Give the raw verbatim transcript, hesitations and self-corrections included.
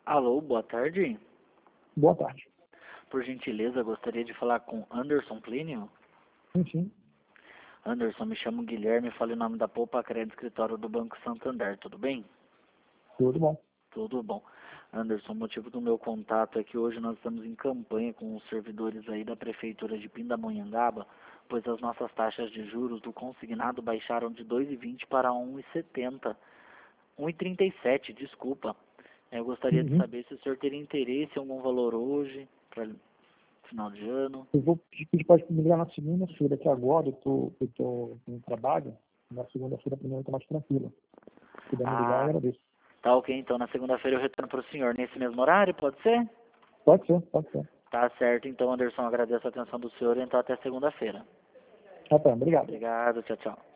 Alô, boa tarde. Boa tarde. Por gentileza, gostaria de falar com Anderson Plínio. Sim, sim. Anderson, me chamo Guilherme, falo em nome da Poupa Crédito Escritório do Banco Santander, tudo bem? Tudo bom. Tudo bom. Anderson, o motivo do meu contato é que hoje nós estamos em campanha com os servidores aí da Prefeitura de Pindamonhangaba, pois as nossas taxas de juros do consignado baixaram de dois vírgula vinte para um vírgula setenta. um vírgula trinta e sete, desculpa. Eu gostaria de Uhum. saber se o senhor teria interesse em algum valor hoje, para final de ano. Eu vou pedir para me ligar na segunda-feira, que agora eu tô, eu tô no trabalho. Na segunda-feira, primeiro, eu tô mais tranquilo. Se puder me ligar, eu Ah, agradeço. tá ok, então na segunda-feira eu retorno para o senhor nesse mesmo horário, pode ser? Pode ser, pode ser. Tá certo, então Anderson, agradeço a atenção do senhor, então até segunda-feira. Ah, tá. Obrigado. Obrigado, tchau, tchau.